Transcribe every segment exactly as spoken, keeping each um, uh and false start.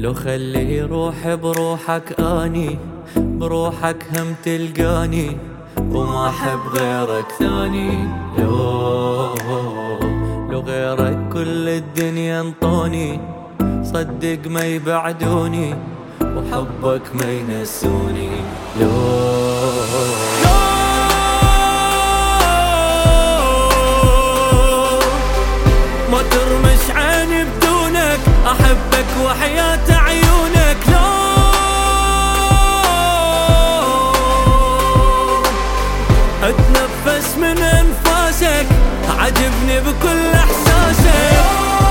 لو خلي يروح بروحك اني بروحك هم تلقاني وما احب غيرك ثاني. لو لو غيرك كل الدنيا انطوني صدق ما يبعدوني وحبك ما ينسوني. لو ما ترمش عيني بدونك احبك وحياة عيونك. لو اتنفس من انفاسك عجبني بكل احساسك.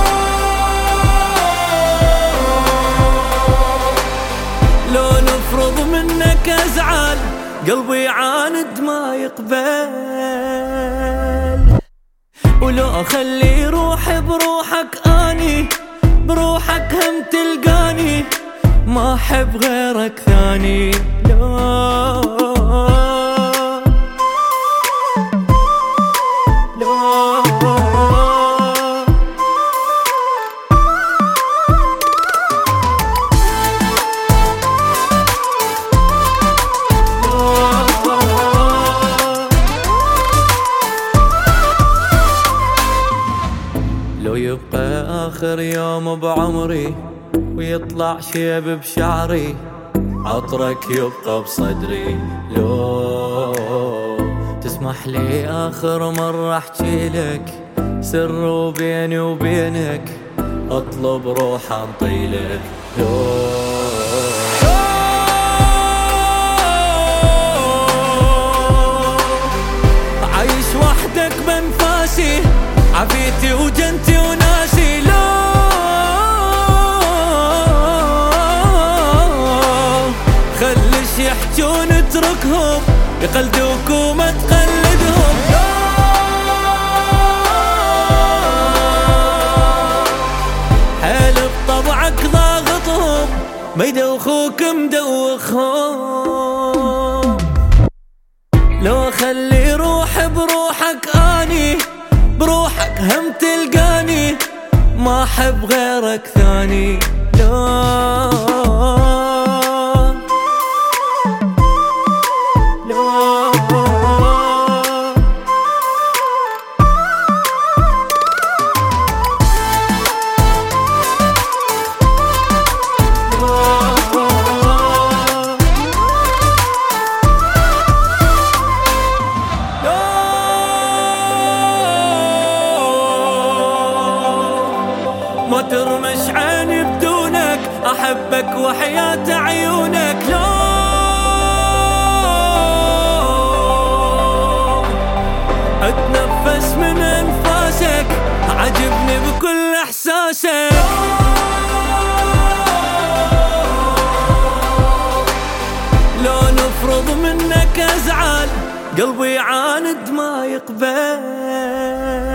لو نفرض منك ازعل قلبي يعاند ما يقبل. ولو اخلي روحي بروحك اني بروحك هم تلقاني ما احب غيرك ثاني. لو لو يبقى آخر يوم بعمري ويطلع شيب بشعري عطرك يبقى بصدري. لو تسمح لي آخر مرة احكي لك سر بيني وبينك اطلب روح انطيلك. لو عايش وحدك بانفاسي عافيتي وجنتي وناسي. لو خليش يحجون اتركهم يقلدوك وما تقلدهم. حيل بطبعك ضاغطهم ما يدوخوك مدوخهم. لو خلي روحي بروحك اني بروحك هم تلقاني ما احب غيرك ثاني. لا لا ما ترمش عيني بدونك احبك وحياة عيونك. لو اتنفس من انفاسك عجبني بكل احساسك. لو نفرض منك ازعل قلبي يعاند ما يقبل.